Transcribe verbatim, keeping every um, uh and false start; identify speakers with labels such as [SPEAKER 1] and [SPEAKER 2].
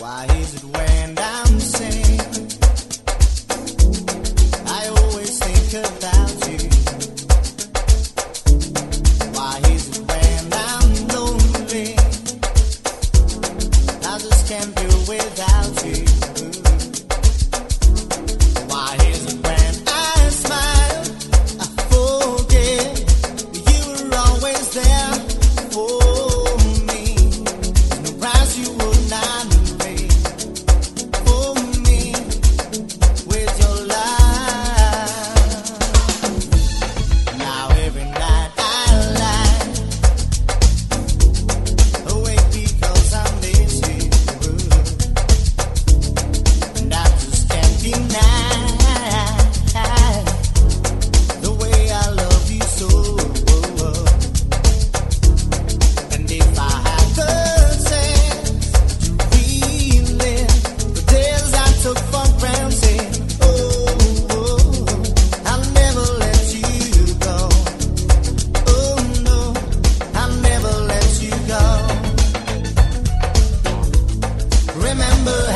[SPEAKER 1] Why is it when I'm sad, I always think about you? Why is it when I'm lonely, I just can't do without you? Why is it when I smile, I forget you were always there for me? No price you would not pay for me with your love. Now every night I lie awake because I miss you, and I just can't deny the way I love you so. And if I had the chance to relive the days I took for granted, oh, oh, I'll never let you go. Oh no, I'll never let you go. Remember